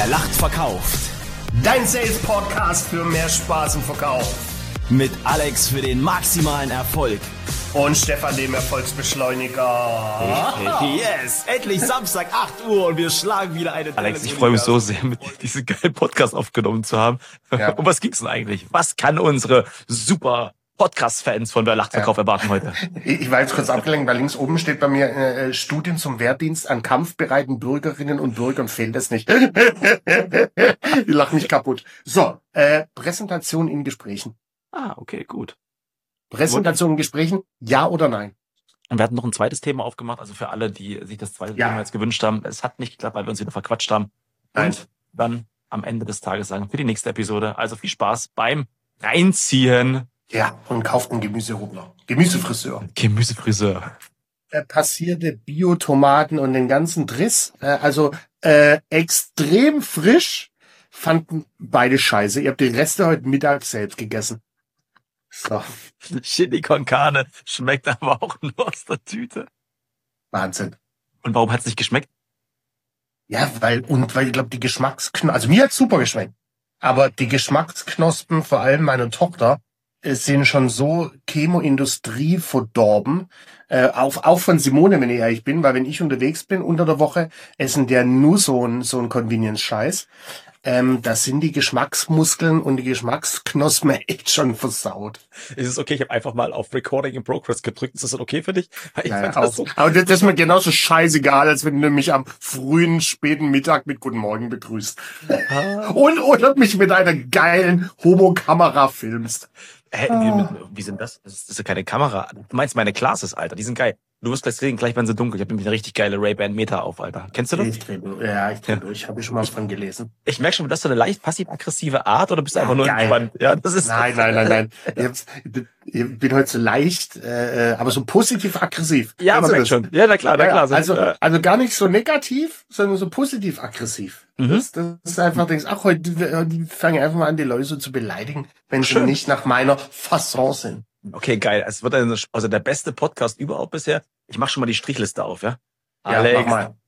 Wer lacht, verkauft. Dein Sales-Podcast für mehr Spaß im Verkauf. Mit Alex für den maximalen Erfolg. Und Stefan, dem Erfolgsbeschleuniger. Yes, endlich Samstag, 8 Uhr und wir schlagen wieder eine... Alex, ich freue mich so sehr, mit dir diesen geilen Podcast aufgenommen zu haben. Ja. Um was ging's denn eigentlich? Was kann unsere super Podcast-Fans von Wer lacht, verkauft erwarten heute? Ich war jetzt kurz abgelenkt, weil links oben steht bei mir Studien zum Wehrdienst an kampfbereiten Bürgerinnen und Bürgern fehlt es nicht. Die lachen mich kaputt. So, Präsentation in Gesprächen. Ah, okay, gut. Präsentation in Gesprächen, ja oder nein? Und wir hatten noch ein zweites Thema aufgemacht, also für alle, die sich das zweite Thema jetzt gewünscht haben. Es hat nicht geklappt, weil wir uns wieder verquatscht haben. Nein. Und dann am Ende des Tages sagen, für die nächste Episode. Also viel Spaß beim Reinziehen. Ja, und kauft einen Gemüsehobler. Gemüsefriseur. Gemüsefriseur. Passierte Biotomaten und den ganzen Driss. Extrem frisch. Fanden beide scheiße. Ihr habt die Reste heute Mittag selbst gegessen. So. Chili con Carne schmeckt aber auch nur aus der Tüte. Wahnsinn. Und warum hat's nicht geschmeckt? Ja, weil ich glaube, die Geschmacksknospen, also mir hat's super geschmeckt. Aber die Geschmacksknospen, vor allem meiner Tochter, sind schon so Chemoindustrie verdorben. Auch von Simone, wenn ich ehrlich bin, weil wenn ich unterwegs bin unter der Woche, essen der nur so ein Convenience-Scheiß. Das sind die Geschmacksmuskeln und die Geschmacksknospen echt schon versaut. Ist es okay? Ich habe einfach mal auf Recording in Progress gedrückt. Ist das dann okay für dich? Ich Ja, fand das so. aber das ist mir genauso scheißegal, als wenn du mich am frühen, späten Mittag mit Guten Morgen begrüßt. Oder mich mit einer geilen Homo-Kamera filmst. Hä, wie sind das? Das ist ja keine Kamera. Du meinst meine Classes, Alter. Die sind geil. Du wirst gleich sehen, gleich werden sie dunkel. Ich habe nämlich eine richtig geile Ray-Ban Meta auf, Alter. Kennst du das? Ich dreh durch. Habe ich schon mal was von gelesen. Ich merke schon, das ist so eine leicht passiv-aggressive Art oder bist du einfach nur geil. entspannt? Ja, das ist. Nein. Ich bin heute so leicht, aber so positiv-aggressiv. Ja, man merkt schon. Ja, na klar. Also gar nicht so negativ, sondern so positiv-aggressiv. Das ist einfach, denkst, ach, heute fange ich einfach mal an, die Leute so zu beleidigen, wenn sie nicht nach meiner Fasson sind. Okay, geil. Es wird also der beste Podcast überhaupt bisher. Ich mach schon mal die Strichliste auf, ja? Ja, Alex, mach mal.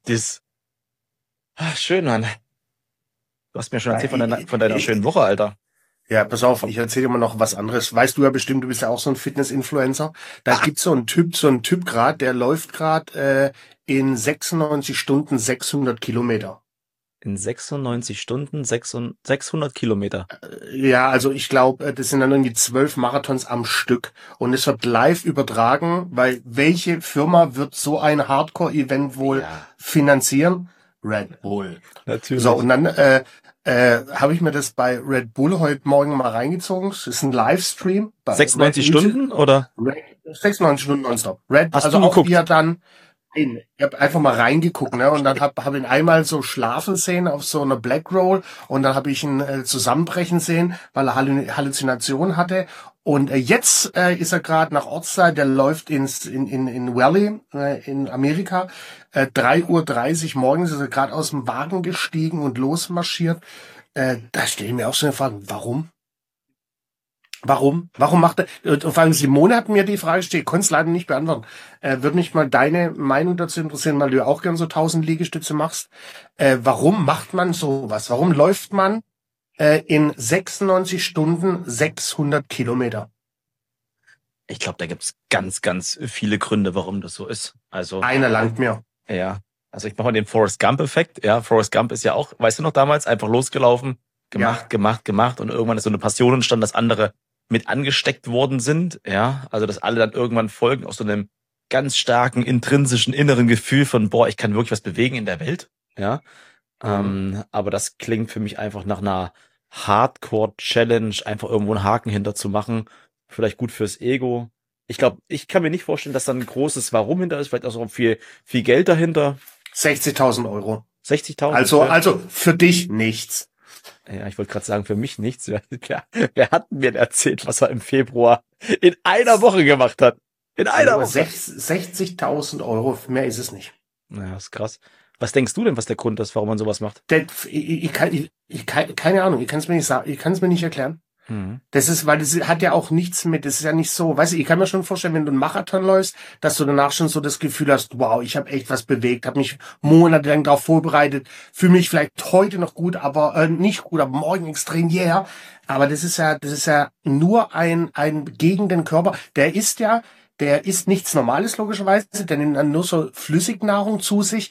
Schön, Mann. Du hast mir schon erzählt von deiner schönen Woche, Alter. Ja, pass auf, ich erzähle dir mal noch was anderes. Weißt du ja bestimmt, du bist ja auch so ein Fitness-Influencer. Da gibt's so einen Typ gerade, der läuft gerade in 96 Stunden 600 Kilometer. In 96 Stunden 600 Kilometer. Ja, also ich glaube, das sind dann irgendwie 12 Marathons am Stück. Und es wird live übertragen, weil welche Firma wird so ein Hardcore-Event wohl finanzieren? Red Bull. Natürlich. So, und dann habe ich mir das bei Red Bull heute Morgen mal reingezogen. Es ist ein Livestream. 96 Stunden oder? 96 Stunden nonstop. Hast also du auch geguckt? wie er dann... Ich habe einfach mal reingeguckt, ne, und dann hab ihn einmal so schlafen sehen auf so einer Black Roll und dann habe ich ihn zusammenbrechen sehen, weil er Halluzinationen hatte. Und jetzt ist er gerade nach Ortszeit, der läuft in Valley in Amerika. 3:30 Uhr morgens ist er gerade aus dem Wagen gestiegen und losmarschiert. Da stelle ich mir auch so eine Frage, warum? Warum macht er? Und vor allem Simone hat mir die Frage gestellt, ich konnte es leider nicht beantworten. Würde mich mal deine Meinung dazu interessieren, weil du ja auch gern so 1000 Liegestütze machst. Warum macht man sowas? Warum läuft man in 96 Stunden 600 Kilometer? Ich glaube, da gibt's ganz, ganz viele Gründe, warum das so ist. Also Einer langt mir. Ja, also ich mache mal den Forrest Gump-Effekt. Ja, Forrest Gump ist ja auch, weißt du noch damals, einfach losgelaufen, gemacht und irgendwann ist so eine Passion entstanden, dass andere mit angesteckt worden sind, ja, also dass alle dann irgendwann folgen aus so einem ganz starken intrinsischen inneren Gefühl von, boah, ich kann wirklich was bewegen in der Welt, ja, aber das klingt für mich einfach nach einer Hardcore-Challenge, einfach irgendwo einen Haken hinter zu machen, vielleicht gut fürs Ego. Ich glaube, ich kann mir nicht vorstellen, dass da ein großes Warum hinter ist, vielleicht auch so viel Geld dahinter. 60.000 Euro. 60.000? Also für dich nichts. Ja, ich wollte gerade sagen, für mich nichts. Wer hat mir denn erzählt, was er im Februar in einer Woche gemacht hat? In einer Woche. 60.000 Euro, mehr ist es nicht. Ja, ist krass. Was denkst du denn, was der Grund ist, warum man sowas macht? Keine Ahnung, ich kann es mir nicht sagen, ich kann es mir nicht erklären. Das ist, weil das hat ja auch nichts mit, das ist ja nicht so, weißt du, ich kann mir schon vorstellen, wenn du einen Marathon läufst, dass du danach schon so das Gefühl hast, wow, ich habe echt was bewegt, habe mich monatelang darauf vorbereitet, fühle mich vielleicht heute noch gut, aber nicht gut, aber morgen extrem aber das ist ja nur ein gegen den Körper, der isst nichts Normales, logischerweise, der nimmt dann nur so Flüssignahrung zu sich,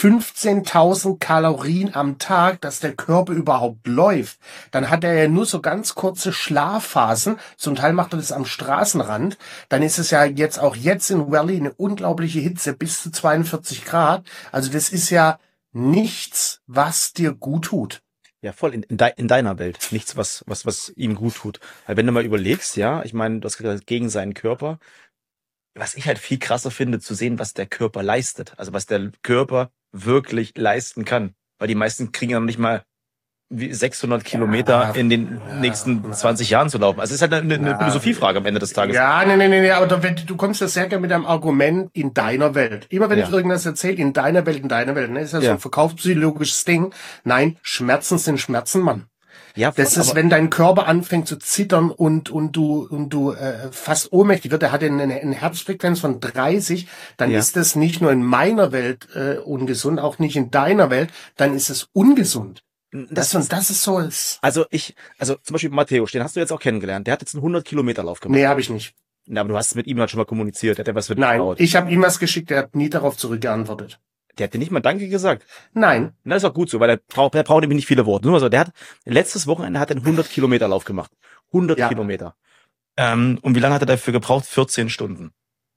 15.000 Kalorien am Tag, dass der Körper überhaupt läuft. Dann hat er ja nur so ganz kurze Schlafphasen, zum Teil macht er das am Straßenrand, dann ist es ja jetzt in Valley eine unglaubliche Hitze, bis zu 42 Grad, also das ist ja nichts, was dir gut tut. Ja, voll in deiner Welt. Nichts, was ihm gut tut. Weil wenn du mal überlegst, ja, ich meine, du hast gesagt, gegen seinen Körper. Was ich halt viel krasser finde, zu sehen, was der Körper leistet. Also was der Körper wirklich leisten kann. Weil die meisten kriegen ja noch nicht mal 600 Kilometer in den nächsten 20 Jahren zu laufen. Also es ist halt eine Philosophiefrage am Ende des Tages. Ja, nee, aber du kommst ja sehr gerne mit einem Argument in deiner Welt. Immer wenn ich irgendwas erzähle, in deiner Welt, ne, ist ja so ein verkaufspsychologisches Ding. Nein, Schmerzen sind Schmerzen, Mann. Ja, das ist, wenn dein Körper anfängt zu zittern und du fast ohnmächtig wird, der hat eine Herzfrequenz von 30, dann ist das nicht nur in meiner Welt ungesund, auch nicht in deiner Welt, dann ist es ungesund. Das ist so. Also zum Beispiel Matthäus, den hast du jetzt auch kennengelernt. Der hat jetzt einen 100-Kilometer-Lauf gemacht. Nee, habe ich nicht. Na, aber du hast mit ihm halt schon mal kommuniziert. Der hat was für dich Nein, gebaut. ich habe ihm was geschickt, der hat nie darauf zurückgeantwortet. Der hat dir nicht mal Danke gesagt. Nein. Na, ist auch gut so, weil der braucht nämlich nicht viele Worte. Nur so, der hat letztes Wochenende einen 100-Kilometer-Lauf gemacht. 100 Kilometer. Und wie lange hat er dafür gebraucht? 14 Stunden.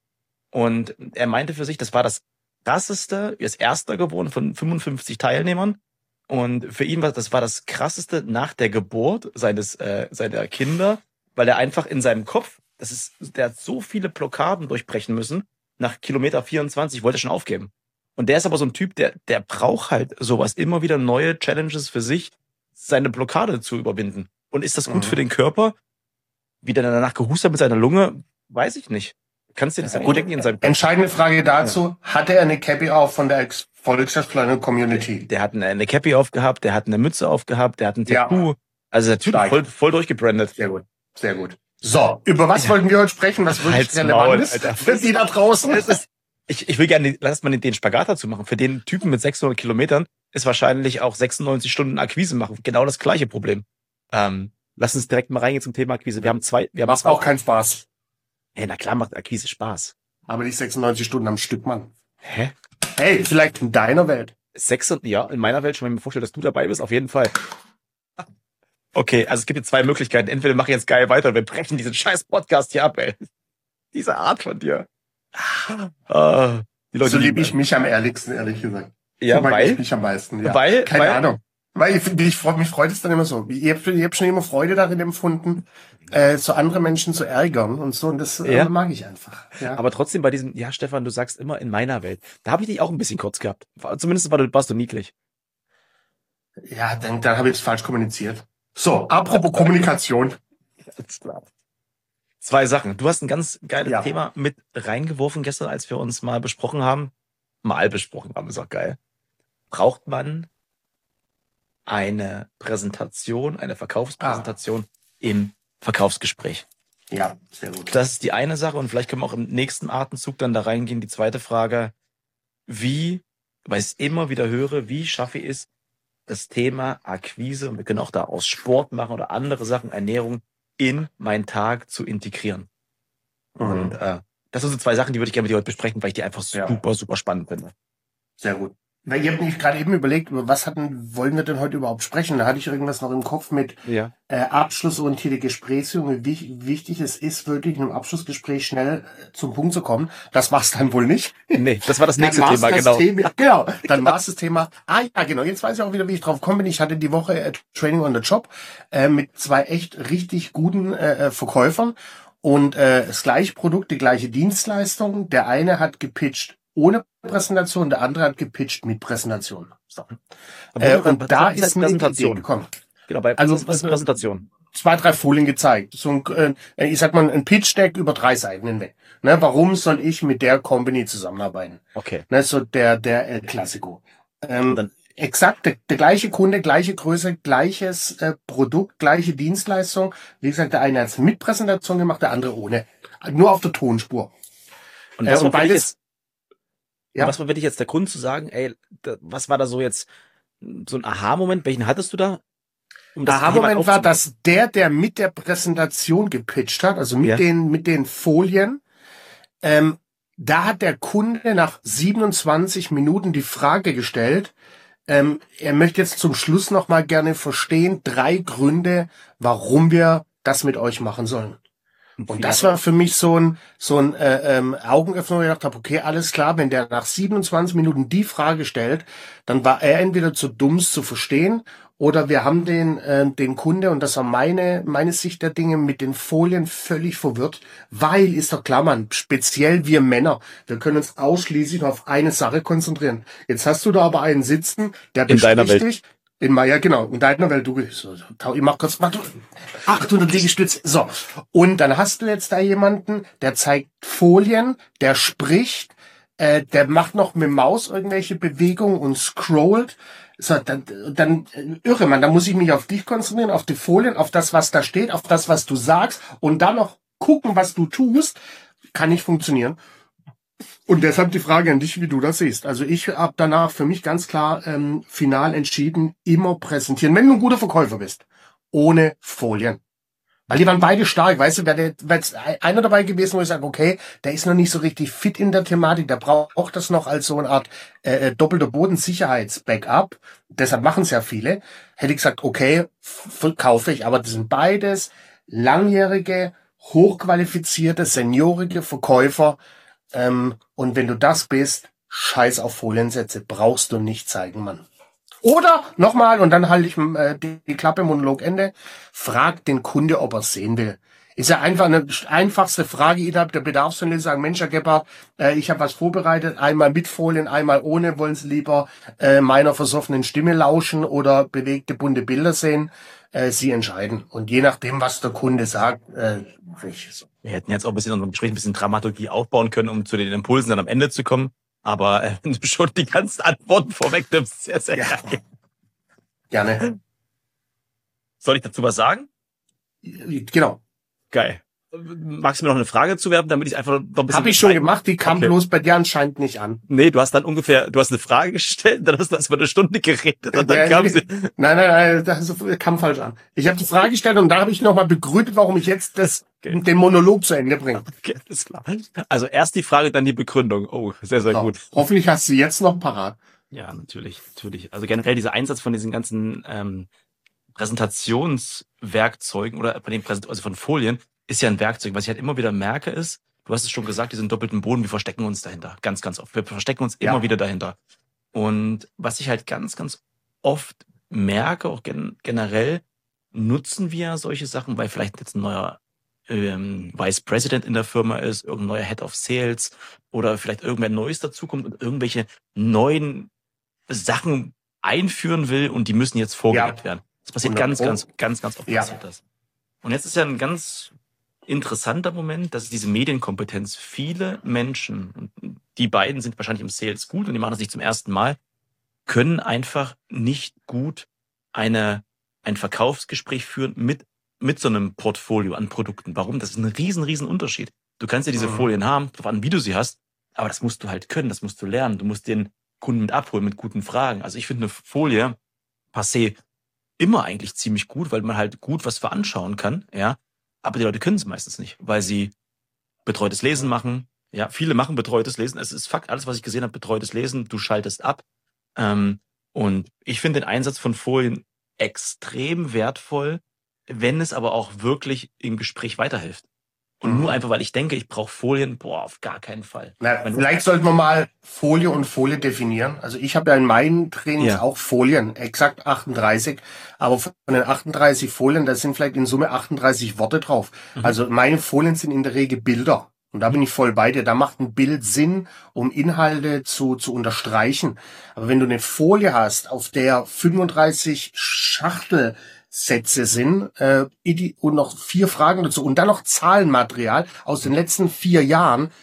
Und er meinte für sich, das war das krasseste, er ist Erster geworden von 55 Teilnehmern. Und für ihn das war das krasseste nach der Geburt seiner Kinder, weil er einfach in seinem Kopf, der hat so viele Blockaden durchbrechen müssen. Nach Kilometer 24 wollte er schon aufgeben. Und der ist aber so ein Typ, der braucht halt sowas, immer wieder neue Challenges für sich, seine Blockade zu überwinden. Und ist das gut für den Körper? Wie der danach gehustet mit seiner Lunge, weiß ich nicht. Kannst du dir das denken in seinem Kopf? Entscheidende Frage dazu, hatte er eine Cappy auf von der Volkswagen Community? Der hat eine Cappy aufgehabt, der hat eine Mütze aufgehabt, der hat ein Tattoo. Also der Typ voll durchgebrandet. Sehr gut, sehr gut. So, über was wollten wir heute sprechen, was wirklich relevant ist für die da draußen? Ich will gerne, lass mal den Spagat dazu machen. Für den Typen mit 600 Kilometern ist wahrscheinlich auch 96 Stunden Akquise machen genau das gleiche Problem. Lass uns direkt mal reingehen zum Thema Akquise. Macht auch keinen Spaß. Hey, na klar macht Akquise Spaß. Aber nicht 96 Stunden am Stück, Mann. Hä? Hey, vielleicht in deiner Welt. Ja, in meiner Welt schon, wenn ich mir vorstelle, dass du dabei bist, auf jeden Fall. Okay, also es gibt jetzt zwei Möglichkeiten. Entweder wir machen jetzt geil weiter und wir brechen diesen scheiß Podcast hier ab, ey. Diese Art von dir. Die Leute so liebe ich mich am ehrlichsten, ehrlich gesagt. Ja, so mag weil? Ich mich am meisten, ja. Keine Ahnung. Weil mich freut es dann immer so. Ich hab schon immer Freude darin empfunden, so andere Menschen zu ärgern und so. Und das mag ich einfach. Ja. Aber trotzdem bei diesem, ja, Stefan, du sagst immer in meiner Welt. Da habe ich dich auch ein bisschen kurz gehabt. Zumindest warst du niedlich. Ja, dann habe ich es falsch kommuniziert. So, apropos Kommunikation. Alles klar. Zwei Sachen. Du hast ein ganz geiles Thema mit reingeworfen gestern, als wir uns mal besprochen haben. Ist auch geil. Braucht man eine Präsentation, eine Verkaufspräsentation im Verkaufsgespräch? Ja, sehr gut. Das ist die eine Sache und vielleicht können wir auch im nächsten Atemzug dann da reingehen. Die zweite Frage, weil ich es immer wieder höre, wie schaffe ich es, das Thema Akquise, und wir können auch da aus Sport machen oder andere Sachen, Ernährung, in meinen Tag zu integrieren. Und das sind so zwei Sachen, die würde ich gerne mit dir heute besprechen, weil ich die einfach super, super spannend finde. Sehr gut. Weil ich habe mich gerade eben überlegt, über was wollen wir denn heute überhaupt sprechen? Da hatte ich irgendwas noch im Kopf mit abschlussorientierte Gesprächsführung, wie wichtig es ist, wirklich in einem Abschlussgespräch schnell zum Punkt zu kommen. Das war's dann wohl nicht. Nee, das war das nächste Thema, genau. Dann war es das Thema. Genau, jetzt weiß ich auch wieder, wie ich drauf gekommen bin. Ich hatte die Woche Training on the Job mit zwei echt richtig guten Verkäufern und das gleiche Produkt, die gleiche Dienstleistung. Der eine hat gepitcht ohne Präsentation, der andere hat gepitcht mit Präsentation. So. Und da ist eine Idee gekommen. Genau, was ist Präsentation? 2, 3 Folien gezeigt. So ein Pitch-Deck über 3 Seiten hinweg. Ne, warum soll ich mit der Company zusammenarbeiten? Okay. Ne, so der Klassiko. exakt der gleiche Kunde, gleiche Größe, gleiches Produkt, gleiche Dienstleistung. Wie gesagt, der eine hat es mit Präsentation gemacht, der andere ohne. Nur auf der Tonspur. Und was und war für dich beides, jetzt, ja. was war für dich jetzt der Grund zu sagen, ey, was war da so jetzt so ein Aha-Moment? Welchen hattest du da? Um das Thema Aha-Moment war, aufzubauen? dass der mit der Präsentation gepitcht hat, also Ja. mit den Folien, da hat der Kunde nach 27 Minuten die Frage gestellt, er möchte jetzt zum Schluss noch mal gerne verstehen, 3 Gründe, warum wir das mit euch machen sollen. Und das war für mich so ein Augenöffner, wo ich gedacht habe, okay, alles klar, wenn der nach 27 Minuten die Frage stellt, dann war er entweder zu dumm, es zu verstehen, oder wir haben den Kunde, und das war meine Sicht der Dinge, mit den Folien völlig verwirrt, weil, ist doch klar, man, speziell wir Männer, wir können uns ausschließlich auf eine Sache konzentrieren. Jetzt hast du da aber einen sitzen, der In deiner bespricht Welt. dich. Ja, genau, in deiner Welt, ich mach kurz 800 Liegestütze. So, und dann hast du jetzt da jemanden, der zeigt Folien, der spricht, der macht noch mit dem Maus irgendwelche Bewegungen und scrollt. So, dann irre man, da muss ich mich auf dich konzentrieren, auf die Folien, auf das, was da steht, auf das, was du sagst, und dann noch gucken, was du tust, kann nicht funktionieren. Und deshalb die Frage an dich, wie du das siehst. Also ich habe danach für mich ganz klar final entschieden, immer präsentieren, wenn du ein guter Verkäufer bist, ohne Folien. Weil die waren beide stark, weißt du, wäre jetzt einer dabei gewesen, wo ich sage, okay, der ist noch nicht so richtig fit in der Thematik, der braucht das noch als so eine Art doppelter Bodensicherheits-Backup, deshalb machen es ja viele, hätte ich gesagt, okay, verkaufe ich, aber das sind beides langjährige, hochqualifizierte, seniorige Verkäufer, und wenn du das bist, scheiß auf Foliensätze, brauchst du nicht zeigen, Mann. Oder, nochmal, und dann halte ich die Klappe, Monologende, frag den Kunde, ob er es sehen will. Ist ja einfach eine einfachste Frage innerhalb der Bedarfsanalyse, sagen, Mensch, Herr Gebhardt, ich habe was vorbereitet, einmal mit Folien, einmal ohne, wollen Sie lieber meiner versoffenen Stimme lauschen oder bewegte bunte Bilder sehen? Sie entscheiden. Und je nachdem, was der Kunde sagt, so. Wir hätten jetzt auch ein bisschen in unserem Gespräch ein bisschen Dramaturgie aufbauen können, um zu den Impulsen dann am Ende zu kommen. Aber wenn du schon die ganzen Antworten vorwegnimmst, sehr, sehr geil. Gerne. Soll ich dazu was sagen? Genau. Geil. Magst du mir noch eine Frage zuwerfen, damit ich einfach noch ein bisschen... Habe ich schon gemacht, die kam bloß bei dir anscheinend nicht an. Nee, du hast dann du hast eine Frage gestellt, dann hast du erstmal eine Stunde geredet und dann kam sie... Nein, das kam falsch an. Ich habe die Frage gestellt und da habe ich nochmal begründet, warum ich jetzt den Monolog zu Ende bringe. Okay, alles klar. Also erst die Frage, dann die Begründung. Oh, sehr, sehr gut. Hoffentlich hast du jetzt noch parat. Ja, natürlich. Also generell dieser Einsatz von diesen ganzen Präsentationswerkzeugen oder also von Folien ist ja ein Werkzeug. Was ich halt immer wieder merke ist, du hast es schon gesagt, diesen doppelten Boden, wir verstecken uns dahinter. Ganz, ganz oft. Wir verstecken uns immer wieder dahinter. Und was ich halt ganz, ganz oft merke, auch generell, nutzen wir solche Sachen, weil vielleicht jetzt ein neuer Vice President in der Firma ist, irgendein neuer Head of Sales oder vielleicht irgendwer Neues dazukommt und irgendwelche neuen Sachen einführen will und die müssen jetzt vorgelegt werden. Das passiert ganz oft passiert das. Und jetzt ist ja ein ganz interessanter Moment, dass diese Medienkompetenz viele Menschen, und die beiden sind wahrscheinlich im Sales gut und die machen das nicht zum ersten Mal, können einfach nicht gut ein Verkaufsgespräch führen mit so einem Portfolio an Produkten. Warum? Das ist ein riesen Unterschied. Du kannst ja diese Folien haben, drauf an, wie du sie hast, aber das musst du halt können, das musst du lernen. Du musst den Kunden mit abholen, mit guten Fragen. Also ich finde eine Folie passé immer eigentlich ziemlich gut, weil man halt gut was veranschauen kann, ja. Aber die Leute können es meistens nicht, weil sie betreutes Lesen machen. Ja, viele machen betreutes Lesen. Es ist Fakt, alles, was ich gesehen habe, betreutes Lesen. Du schaltest ab. Und ich finde den Einsatz von Folien extrem wertvoll, wenn es aber auch wirklich im Gespräch weiterhilft. Und nur einfach, weil ich denke, ich brauche Folien, auf gar keinen Fall. Vielleicht sollten wir mal Folie und Folie definieren. Also ich habe ja in meinen Trainings auch Folien, exakt 38. Aber von den 38 Folien, da sind vielleicht in Summe 38 Worte drauf. Also meine Folien sind in der Regel Bilder. Und da bin ich voll bei dir. Da macht ein Bild Sinn, um Inhalte zu unterstreichen. Aber wenn du eine Folie hast, auf der 35 Schachtelsätze sind und noch 4 Fragen dazu und dann noch Zahlenmaterial aus den letzten 4 Jahren,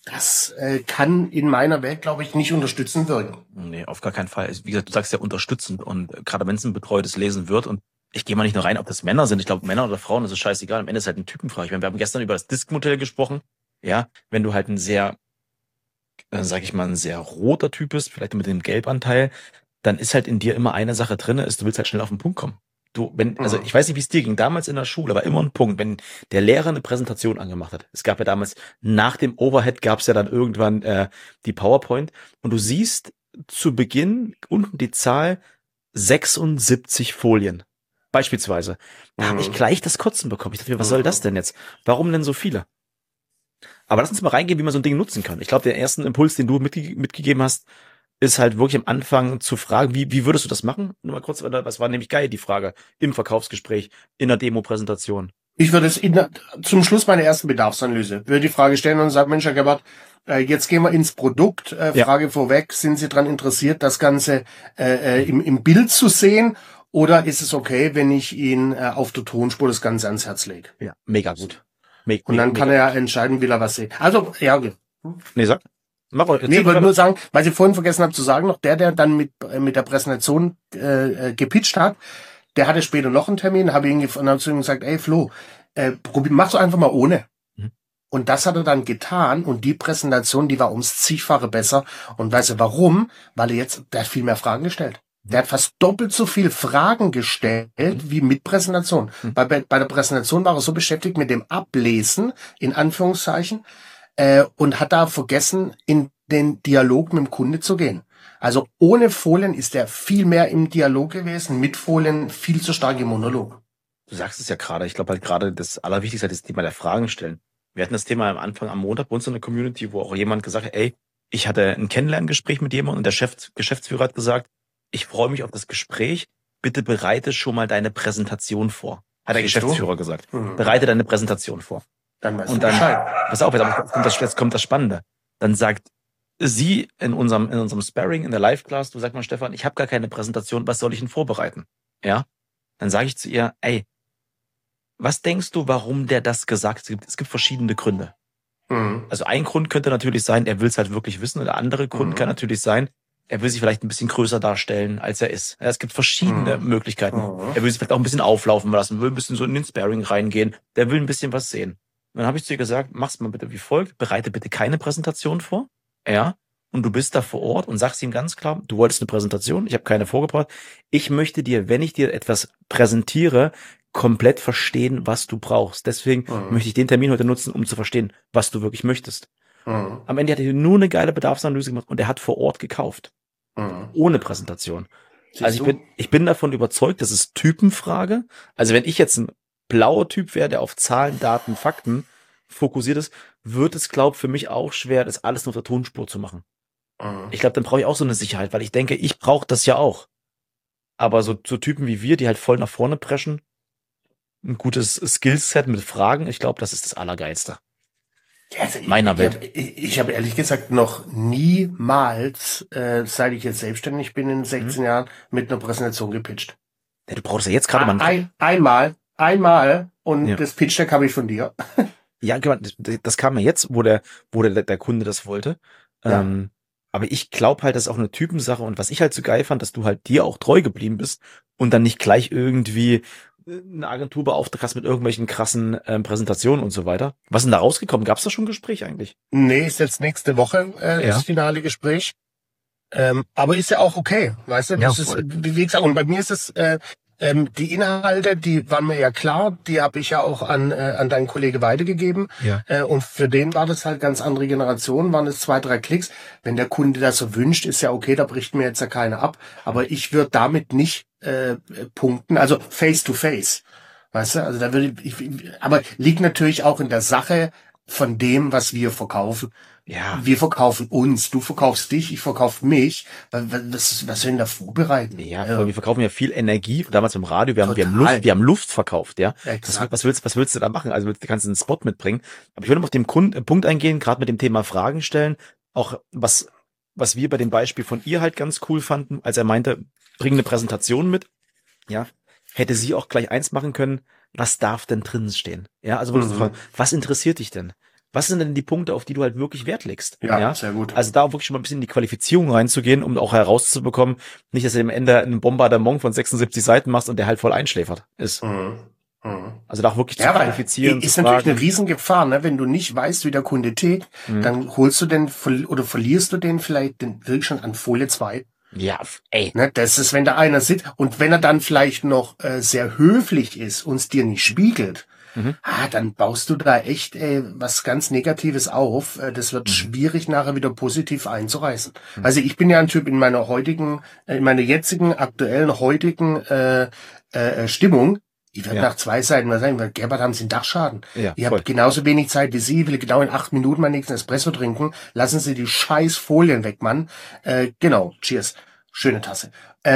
Das kann in meiner Welt, glaube ich, nicht unterstützend wirken. Nee, auf gar keinen Fall. Wie gesagt, du sagst ja unterstützend und gerade wenn es ein betreutes Lesen wird und ich gehe mal nicht nur rein, ob das Männer sind. Ich glaube, Männer oder Frauen, das ist scheißegal. Am Ende ist halt eine Typenfrage. Ich meine, wir haben gestern über das Disk-Modell gesprochen. Ja, wenn du halt ein sehr, sag ich mal, ein sehr roter Typ bist, vielleicht mit dem Gelbanteil, dann ist halt in dir immer eine Sache drin, ist, du willst halt schnell auf den Punkt kommen. Also ich weiß nicht, wie es dir ging, damals in der Schule, aber immer ein Punkt, wenn der Lehrer eine Präsentation angemacht hat. Es gab ja damals, nach dem Overhead gab es ja dann irgendwann die PowerPoint und du siehst zu Beginn unten die Zahl 76 Folien. Beispielsweise. Da habe ich gleich das Kotzen bekommen. Ich dachte mir, was soll das denn jetzt? Warum denn so viele? Aber lass uns mal reingehen, wie man so ein Ding nutzen kann. Ich glaube, der erste Impuls, den du mitgegeben hast, ist halt wirklich am Anfang zu fragen, wie würdest du das machen? Nur mal kurz, was war nämlich geil, die Frage im Verkaufsgespräch, in der Demo-Präsentation. Ich würde es zum Schluss meiner ersten Bedarfsanalyse, würde die Frage stellen und sagen, Mensch, Herr Gebhardt, jetzt gehen wir ins Produkt. Frage vorweg, sind Sie daran interessiert, das Ganze im Bild zu sehen? Oder ist es okay, wenn ich Ihnen auf der Tonspur das Ganze ans Herz lege? Ja, mega gut. Und dann kann er ja entscheiden, will er was sehen. Also, ja, okay. Nee, sag. Ich wollte nur sagen, weil ich vorhin vergessen habe zu sagen, noch der dann mit der Präsentation gepitcht hat, der hatte später noch einen Termin, habe ihn zu ihm gesagt, ey Flo, mach so einfach mal ohne. Und das hat er dann getan und die Präsentation, die war ums zigfache besser. Und weißt du warum? Weil der hat viel mehr Fragen gestellt. Der hat fast doppelt so viel Fragen gestellt wie mit Präsentation. Bei der Präsentation war er so beschäftigt mit dem Ablesen, in Anführungszeichen, und hat da vergessen, in den Dialog mit dem Kunde zu gehen. Also ohne Folien ist er viel mehr im Dialog gewesen, mit Folien viel zu stark im Monolog. Du sagst es ja gerade, ich glaube halt gerade das Allerwichtigste ist das Thema der Fragen stellen. Wir hatten das Thema am Anfang am Montag bei uns in der Community, wo auch jemand gesagt hat, ey, ich hatte ein Kennenlerngespräch mit jemandem und der Geschäftsführer hat gesagt, ich freue mich auf das Gespräch, bitte bereite schon mal deine Präsentation vor. Hat der Geschäftsführer gesagt. Bereite deine Präsentation vor. Dann weißt und du dann, Bescheid. pass auf, jetzt kommt das Spannende. Dann sagt sie in unserem Sparring, in der Live-Class, du sag mal, Stefan, ich habe gar keine Präsentation, was soll ich denn vorbereiten? Ja? Dann sage ich zu ihr, ey, was denkst du, warum der das gesagt hat? Es gibt verschiedene Gründe. Also ein Grund könnte natürlich sein, er will es halt wirklich wissen. Und der andere Grund kann natürlich sein, er will sich vielleicht ein bisschen größer darstellen, als er ist. Ja, es gibt verschiedene Möglichkeiten. Er will sich vielleicht auch ein bisschen auflaufen lassen, will ein bisschen so in den Sparring reingehen. Der will ein bisschen was sehen. Und dann habe ich zu ihr gesagt, mach's mal bitte wie folgt, bereite bitte keine Präsentation vor. Ja, und du bist da vor Ort und sagst ihm ganz klar, du wolltest eine Präsentation, ich habe keine vorgebracht. Ich möchte dir, wenn ich dir etwas präsentiere, komplett verstehen, was du brauchst. Deswegen möchte ich den Termin heute nutzen, um zu verstehen, was du wirklich möchtest. Am Ende hat er nur eine geile Bedarfsanalyse gemacht und er hat vor Ort gekauft. Ohne Präsentation. Also ich bin davon überzeugt, das ist Typenfrage. Also wenn ich jetzt ein blauer Typ wäre, der auf Zahlen, Daten, Fakten fokussiert ist, wird es, glaube ich, für mich auch schwer, das alles nur auf der Tonspur zu machen. Ich glaube, dann brauche ich auch so eine Sicherheit, weil ich denke, ich brauche das ja auch. Aber so Typen wie wir, die halt voll nach vorne preschen, ein gutes Skillset mit Fragen, ich glaube, das ist das Allergeilste. Ja, also Meiner Welt. Ich habe ehrlich gesagt noch niemals, seit ich jetzt selbstständig bin in 16 Jahren, mit einer Präsentation gepitcht. Ja, du brauchst ja jetzt gerade mal... Einmal und das Pitch-Deck habe ich von dir. Ja, das kam ja jetzt, wo der Kunde das wollte. Ja. Aber ich glaube halt, das ist auch eine Typensache und was ich halt so geil fand, dass du halt dir auch treu geblieben bist und dann nicht gleich irgendwie eine Agentur beauftragt hast mit irgendwelchen krassen Präsentationen und so weiter. Was ist denn da rausgekommen? Gab es da schon ein Gespräch eigentlich? Nee, ist jetzt nächste Woche das finale Gespräch. Aber ist ja auch okay, weißt du? Das ist, wie gesagt, und bei mir ist es, die Inhalte, die waren mir ja klar, die habe ich ja auch an deinen Kollege weitergegeben. Ja. Und für den war das halt ganz andere Generation, waren es 2, 3 Klicks. Wenn der Kunde das so wünscht, ist ja okay, da bricht mir jetzt ja keiner ab. Aber ich würde damit nicht punkten, also face to face. Weißt du, also da würde ich, aber liegt natürlich auch in der Sache von dem, was wir verkaufen. Ja. Wir verkaufen uns, du verkaufst dich, ich verkaufe mich. Was sollen da vorbereiten? Ja, wir verkaufen ja viel Energie. Damals im Radio, wir haben Luft verkauft, ja. Was willst du da machen? Also du kannst einen Spot mitbringen. Aber ich würde mal auf den Punkt eingehen, gerade mit dem Thema Fragen stellen. Auch was wir bei dem Beispiel von ihr halt ganz cool fanden, als er meinte, bring eine Präsentation mit. Ja. Hätte sie auch gleich eins machen können, was darf denn drin stehen? Ja, also würdest du fragen, was interessiert dich denn? was sind denn die Punkte, auf die du halt wirklich Wert legst? Ja, sehr gut. Also da wirklich schon mal ein bisschen in die Qualifizierung reinzugehen, um auch herauszubekommen, nicht, dass du am Ende einen Bombardement von 76 Seiten machst und der halt voll einschläfert ist. Also da auch wirklich zu qualifizieren. Ist natürlich eine Riesengefahr, ne? Wenn du nicht weißt, wie der Kunde tickt, dann holst du den oder verlierst du den vielleicht wirklich schon an Folie 2. Ja, ey. Ne? Das ist, wenn da einer sitzt und wenn er dann vielleicht noch sehr höflich ist und es dir nicht spiegelt, dann baust du da echt was ganz Negatives auf. Das wird schwierig, nachher wieder positiv einzureißen. Also ich bin ja ein Typ in meiner jetzigen, aktuellen, heutigen Stimmung. Ich werde nach 2 Seiten mal sagen, weil Gebhardt haben Sie einen Dachschaden. Ja, ich habe genauso wenig Zeit wie Sie, will genau in 8 Minuten meinen nächsten Espresso trinken. Lassen Sie die scheiß Folien weg, Mann. Genau, cheers. Schöne Tasse.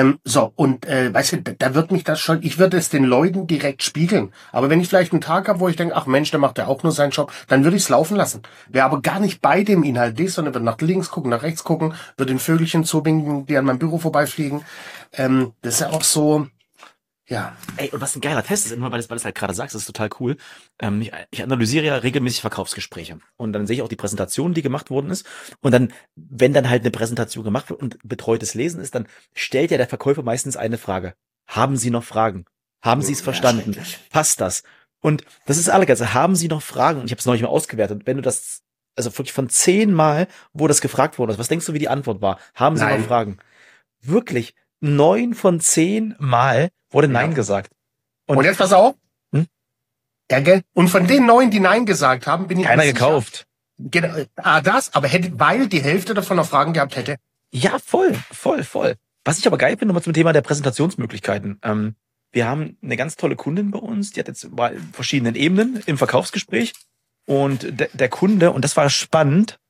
Weißt du, da wird mich das schon, ich würde es den Leuten direkt spiegeln. Aber wenn ich vielleicht einen Tag habe, wo ich denke, ach Mensch, der macht ja auch nur seinen Job, dann würde ich es laufen lassen. Wer aber gar nicht bei dem Inhalt ist, sondern wird nach links gucken, nach rechts gucken, wird den Vögelchen zuwinken, die an meinem Büro vorbeifliegen. Das ist ja auch so, ja. Ey, und was ein geiler Test ist, immer weil du es halt gerade sagst, das ist total cool. Ich analysiere ja regelmäßig Verkaufsgespräche. Und dann sehe ich auch die Präsentation, die gemacht worden ist. Und dann, wenn dann halt eine Präsentation gemacht wird und betreutes Lesen ist, dann stellt ja der Verkäufer meistens eine Frage. Haben Sie noch Fragen? Haben Sie es verstanden? Passt das? Und das ist allergeilste. Haben Sie noch Fragen? Und ich habe es neulich mal ausgewertet. Wenn du das, also wirklich von 10 Mal, wo das gefragt wurde, was denkst du, wie die Antwort war? Haben Sie noch Fragen? Wirklich, 9 von 10 Mal wurde Nein gesagt. Und jetzt pass auf. Ja, gell? Und von den 9, die Nein gesagt haben, bin ich keiner gekauft. Genau, weil die Hälfte davon noch Fragen gehabt hätte. Ja, voll. Was ich aber geil finde, nochmal zum Thema der Präsentationsmöglichkeiten. Wir haben eine ganz tolle Kundin bei uns, die hat jetzt bei verschiedenen Ebenen im Verkaufsgespräch. Und der Kunde, und das war spannend,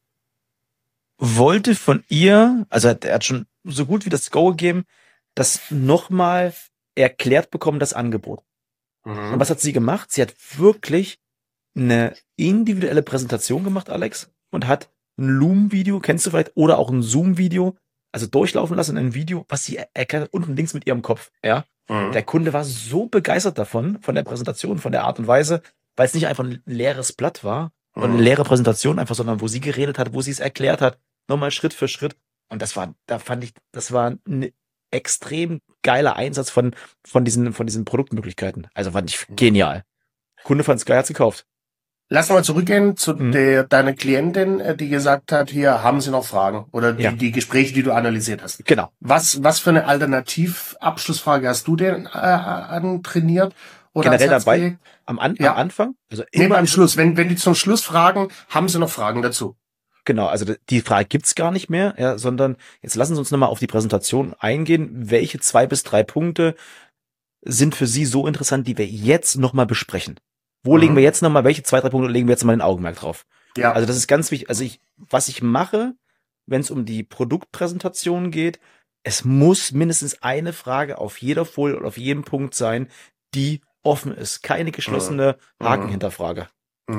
wollte von ihr, also er hat schon so gut wie das Go gegeben, das nochmal erklärt bekommen, das Angebot. Und was hat sie gemacht? Sie hat wirklich eine individuelle Präsentation gemacht, Alex, und hat ein Loom-Video, kennst du vielleicht, oder auch ein Zoom-Video, also durchlaufen lassen, ein Video, was sie erklärt, unten links mit ihrem Kopf, ja. Der Kunde war so begeistert davon, von der Präsentation, von der Art und Weise, weil es nicht einfach ein leeres Blatt war und eine leere Präsentation einfach, sondern wo sie geredet hat, wo sie es erklärt hat, nochmal Schritt für Schritt. Und das war ein extrem geiler Einsatz von diesen Produktmöglichkeiten. Also fand ich genial. Kunde fand es geil, hat's gekauft. Lass mal zurückgehen zu deiner Klientin, die gesagt hat, hier, haben Sie noch Fragen? Oder die Gespräche, die du analysiert hast. Genau. Was für eine Alternativabschlussfrage hast du denn trainiert? Oder generell dabei? Am Anfang? Also immer am Schluss. Wenn die zum Schluss fragen, haben Sie noch Fragen dazu? Genau, also die Frage gibt's gar nicht mehr, ja, sondern jetzt lassen Sie uns nochmal auf die Präsentation eingehen. Welche 2 bis 3 Punkte sind für Sie so interessant, die wir jetzt nochmal besprechen? Wo legen wir jetzt nochmal, welche 2, 3 Punkte legen wir jetzt nochmal den Augenmerk drauf? Ja. Also das ist ganz wichtig. Also was ich mache, wenn es um die Produktpräsentation geht, es muss mindestens eine Frage auf jeder Folie oder auf jedem Punkt sein, die offen ist. Keine geschlossene Haken-Hinterfrage.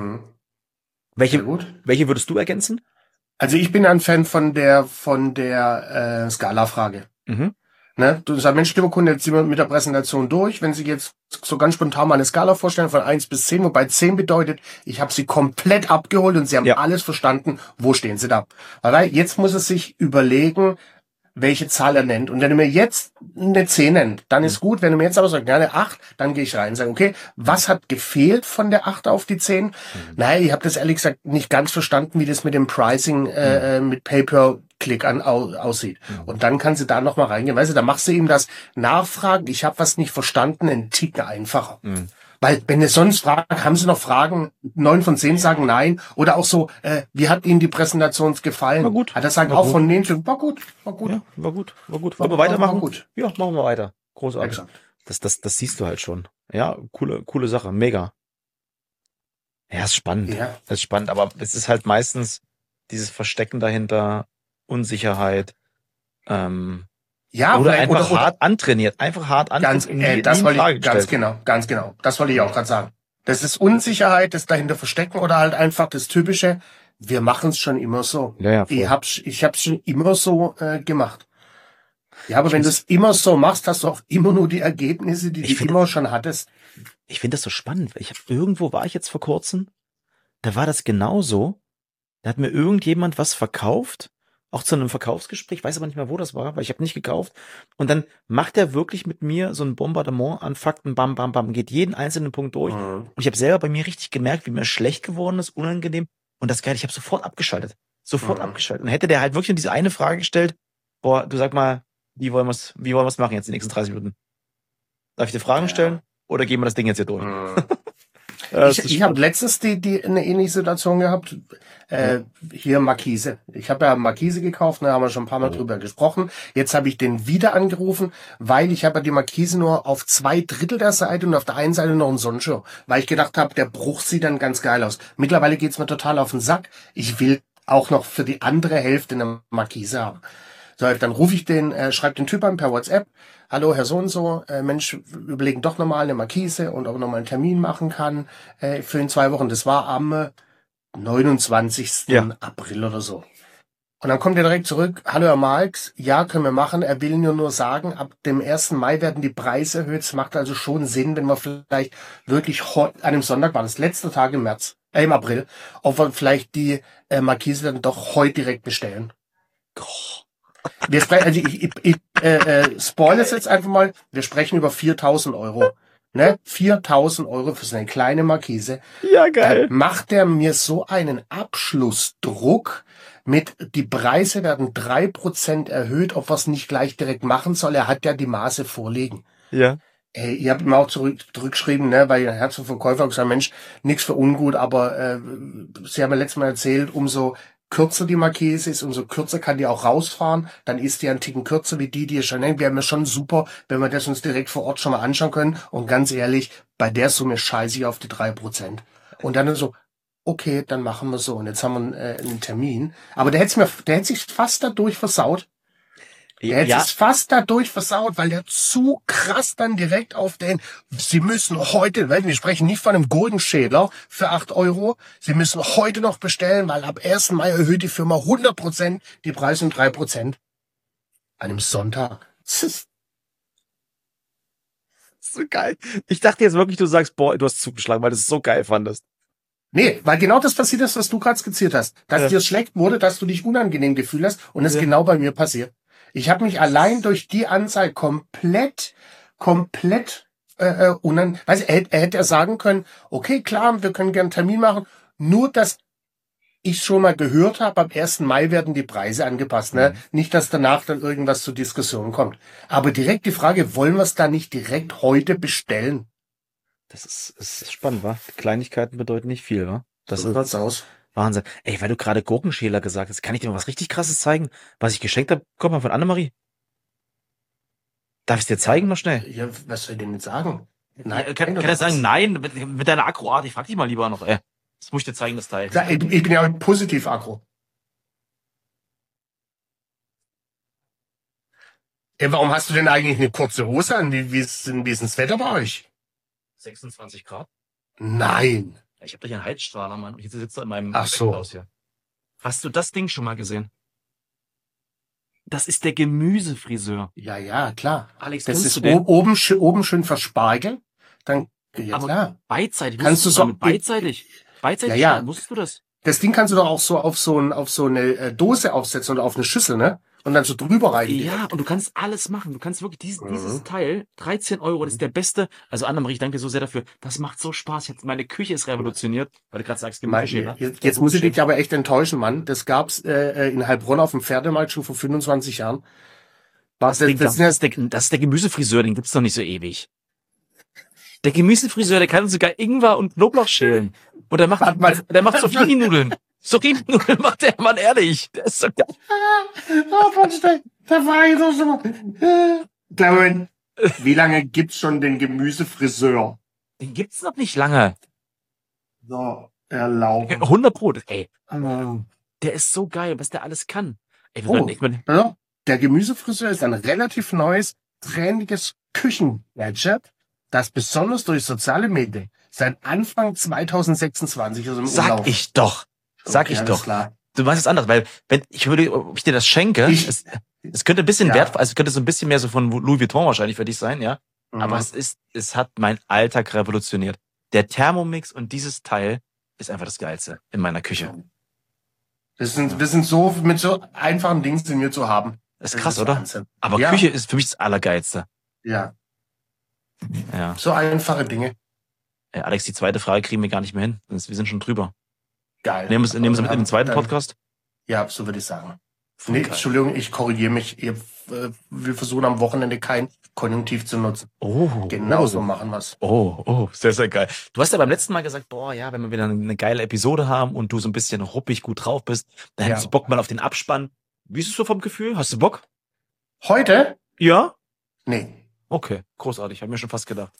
Welche würdest du ergänzen? Also ich bin ein Fan von der Skala-Frage. Ne? Du sagst, Mensch, lieber Kunde, jetzt sind wir mit der Präsentation durch. Wenn Sie jetzt so ganz spontan mal eine Skala vorstellen von 1 bis 10, wobei 10 bedeutet, ich habe Sie komplett abgeholt und Sie haben alles verstanden. Wo stehen Sie da? Weil jetzt muss es sich überlegen, welche Zahl er nennt. Und wenn er mir jetzt eine 10 nennt, dann ist gut. Wenn er mir jetzt aber sagt, ja, eine 8, dann gehe ich rein und sage, okay, was hat gefehlt von der 8 auf die 10? Naja, ich habe das ehrlich gesagt nicht ganz verstanden, wie das mit dem Pricing mit Pay-per-Click aussieht. Und dann kannst du da nochmal reingehen. Weißt du, da machst du ihm das Nachfragen, ich habe was nicht verstanden, einen Ticken einfacher. Weil, wenn du sonst fragst, haben Sie noch Fragen? 9 von 10 sagen nein. Oder auch so, wie hat Ihnen die Präsentation gefallen? War gut. Hat er sagt auch von denen, war gut. Ja, war gut. Wollen wir weitermachen? War gut. Ja, machen wir weiter. Großartig. Exakt. Das siehst du halt schon. Ja, coole Sache. Mega. Ja, ist spannend. Ja. Das ist spannend, aber es ist halt meistens dieses Verstecken dahinter, Unsicherheit, oder einfach hart antrainiert. Einfach hart antrainiert. Das wollte ich, ganz genau. Das wollte ich auch gerade sagen. Das ist Unsicherheit, das dahinter verstecken oder halt einfach das Typische, wir machen es schon immer so. Ja, ich hab's schon immer so gemacht. Ja, aber wenn du es immer so machst, hast du auch immer nur die Ergebnisse, die du immer schon hattest. Ich finde das so spannend. Irgendwo war ich jetzt vor kurzem da war das genauso. Da hat mir irgendjemand was verkauft, auch zu einem Verkaufsgespräch, weiß aber nicht mehr, wo das war, weil ich habe nicht gekauft. Und dann macht er wirklich mit mir so ein Bombardement an Fakten, bam, bam, bam, geht jeden einzelnen Punkt durch. Mhm. Und ich habe selber bei mir richtig gemerkt, wie mir schlecht geworden ist, unangenehm. Und das Geile, ich habe sofort abgeschaltet. Sofort abgeschaltet. Und hätte der halt wirklich nur diese eine Frage gestellt, boah, du sag mal, wie wollen wir's machen jetzt die nächsten 30 Minuten? Darf ich dir Fragen stellen? Oder gehen wir das Ding jetzt hier durch? Mhm. Ja, Ich habe letztens eine ähnliche Situation gehabt. Hier Markise. Ich habe ja Markise gekauft, da haben wir schon ein paar Mal drüber gesprochen. Jetzt habe ich den wieder angerufen, weil ich habe ja die Markise nur auf 2/3 der Seite und auf der einen Seite noch einen Sonnenschirm. Weil ich gedacht habe, der Bruch sieht dann ganz geil aus. Mittlerweile geht's mir total auf den Sack. Ich will auch noch für die andere Hälfte eine Markise haben. So, dann rufe ich schreibe den Typ an per WhatsApp. Hallo, Herr so und so, Mensch, überlegen doch nochmal eine Markise und ob er nochmal einen Termin machen kann für in 2 Wochen. Das war am 29. Ja. April oder so. Und dann kommt er direkt zurück. Hallo, Herr Marx, ja, können wir machen. Er will nur sagen, ab dem 1. Mai werden die Preise erhöht. Es macht also schon Sinn, wenn wir vielleicht wirklich an einem Sonntag, war das letzte Tag im April, ob wir vielleicht die Markise dann doch heute direkt bestellen. Wir sprechen, also ich spoilere es jetzt einfach mal, wir sprechen über 4.000 Euro. Ne? 4.000 Euro für so eine kleine Markise. Ja, geil. Macht er mir so einen Abschlussdruck mit, die Preise werden 3% erhöht, ob er es nicht gleich direkt machen soll. Er hat ja die Maße vorliegen. Ja. Ich habe ihm auch zurückgeschrieben, ne, weil der Herr zum Verkäufer gesagt, Mensch, nichts für ungut, aber Sie haben ja letztes Mal erzählt, umso kürzer die Markise ist, umso kürzer kann die auch rausfahren, dann ist die einen Ticken kürzer wie die ihr schon nennt. Wäre mir schon super, wenn wir das uns direkt vor Ort schon mal anschauen können. Und ganz ehrlich, bei der Summe scheiße ich auf die 3%. Und dann so, okay, dann machen wir so. Und jetzt haben wir einen Termin. Aber der hätte sich fast dadurch versaut. Der hätte es fast dadurch versaut, weil der zu krass dann direkt auf Sie müssen heute, weil wir sprechen nicht von einem Golden Schädler für 8 Euro, Sie müssen heute noch bestellen, weil ab 1. Mai erhöht die Firma 100% die Preise um 3%. An einem Sonntag. So geil. Ich dachte jetzt wirklich, du sagst, boah, du hast zugeschlagen, weil du es so geil fandest. Nee, weil genau das passiert ist, was du gerade skizziert hast. Dass dir schlecht wurde, dass du dich unangenehm gefühlt hast und es genau bei mir passiert. Ich habe mich allein durch die Anzahl komplett er hätte ja sagen können, okay, klar, wir können gerne einen Termin machen, nur dass ich schon mal gehört habe, am 1. Mai werden die Preise angepasst, ne? Nicht, dass danach dann irgendwas zur Diskussion kommt. Aber direkt die Frage, wollen wir es da nicht direkt heute bestellen? Das ist spannend, wa? Kleinigkeiten bedeuten nicht viel, wa? Das So sieht's aus. Wahnsinn. Ey, weil du gerade Gurkenschäler gesagt hast, kann ich dir mal was richtig Krasses zeigen, was ich geschenkt habe? Guck mal, von Annemarie. Darf ich es dir zeigen noch schnell? Ja, was soll ich denn jetzt sagen? Nein, Kann er sagen, nein, mit deiner Akkurat, ich frag dich mal lieber noch, ey. Das muss ich dir zeigen, das Teil. Ich bin ja positiv aggro. Warum hast du denn eigentlich eine kurze Hose an? Wie ist denn das Wetter bei euch? 26 Grad? Nein. Ich hab doch hier einen Heizstrahler, Mann. Ich sitze in meinem Ach so. Haus hier. Hast du das Ding schon mal gesehen? Das ist der Gemüsefriseur. Ja, klar. Alex, Das kennst ist du den? oben schön verspargelt. Dann, ja Aber klar. beidseitig. Kannst du Wusstest so- damit beidseitig? Beidseitig Ja, ja. schneiden, wusstest du das? Das Ding kannst du doch auch so auf so eine Dose aufsetzen oder auf eine Schüssel, ne? Und dann so drüber rein. Ja, und du kannst alles machen. Du kannst wirklich dieses Teil, 13 Euro, das ist der beste. Also Annemarie, ich danke dir so sehr dafür. Das macht so Spaß. Jetzt meine Küche ist revolutioniert, weil du gerade sagst, Gemüseschäler. Jetzt muss ich dich aber echt enttäuschen, Mann. Das gab's in Heilbronn auf dem Pferdemarkt schon vor 25 Jahren. Das ist der Gemüsefriseur, den gibt's doch nicht so ewig. Der Gemüsefriseur, der kann sogar Ingwer und Knoblauch schälen. Und der macht Zucchini-Nudeln. Zucchini-Nudeln macht der, Mann, ehrlich. Der ist so geil. Da war ich doch so. Darwin, wie lange gibt's schon den Gemüsefriseur? Den gibt's noch nicht lange. So, erlauben. 100%. Ey, der ist so geil, was der alles kann. Ey, Ja, der Gemüsefriseur ist ein relativ neues, trendiges Küchengadget, das besonders durch soziale Medien seit Anfang 2026 aus dem Umlauf. ich doch. Sag Okay, ich alles doch. klar. Du weißt es anders, weil wenn ich würde, ob ich dir das schenke, es könnte ein bisschen wertvoll, also es könnte so ein bisschen mehr so von Louis Vuitton wahrscheinlich für dich sein, ja. Aber es hat mein Alltag revolutioniert. Der Thermomix und dieses Teil, ist einfach das Geilste in meiner Küche. Wir sind so, mit so einfachen Dingen sind wir zu haben. Das ist krass, oder? Wahnsinn. Aber Ja. Küche ist für mich das Allergeilste. Ja, Ja. so einfache Dinge. Alex, die zweite Frage kriegen wir gar nicht mehr hin. Wir sind schon drüber. Geil. Nehmen wir es mit in den zweiten Dann- Podcast? Ja, so würde ich sagen. Voll Nee, geil. Entschuldigung, ich korrigiere mich. Wir versuchen am Wochenende kein Konjunktiv zu nutzen. Oh. Genau so machen wir's. Oh, sehr, sehr geil. Du hast ja beim letzten Mal gesagt, boah, ja, wenn wir wieder eine geile Episode haben und du so ein bisschen ruppig gut drauf bist, dann hättest du Bock mal auf den Abspann. Wie ist es so vom Gefühl? Hast du Bock? Heute? Ja? Nee. Okay, großartig. Hab mir schon fast gedacht.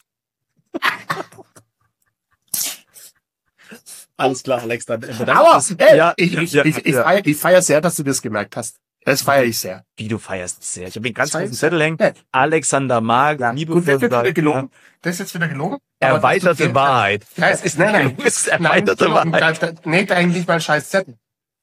Alles klar, Alex, dann Aber ja, ich feiere sehr, dass du das gemerkt hast. Das feiere ich sehr. wie du feierst sehr. Ich habe den ganz Feier großen ich Zettel hängen. Ja. Alexander Mag, Ja, liebe gut, das ist jetzt wieder gelogen. Das ist jetzt wieder gelogen. Aber Erweiterte das- Wahrheit. Nein, Das ist nein, das ist erweiterte nein, Wahrheit. Nee, da hängt nicht mal ein scheiß Zettel.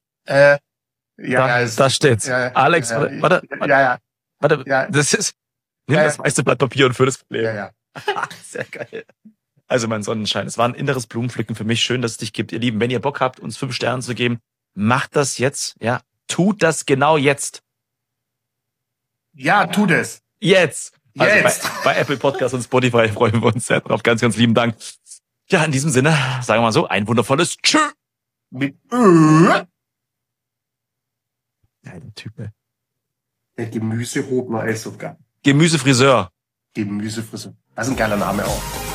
Da steht's. Ja, Alex, ja, warte. Ja, ja. Das ist, nimm Ja, das ja. meiste Blatt Papier und führ das Problem. ja. Sehr geil. Also mein Sonnenschein, es war ein inneres Blumenpflücken für mich. Schön, dass es dich gibt. Ihr Lieben, wenn ihr Bock habt, uns 5 Sterne zu geben, macht das jetzt. Ja, tut das genau jetzt. Ja, tu das. Jetzt. Also Jetzt. bei Apple Podcasts und Spotify freuen wir uns sehr drauf. Ganz, ganz lieben Dank. Ja, in diesem Sinne, sagen wir mal so, ein wundervolles Tschö. Mit Geiler Typ, ey. Der Gemüsehobner ist so geil. Gemüsefriseur. Gemüsefrisur. Das ist ein geiler Name auch.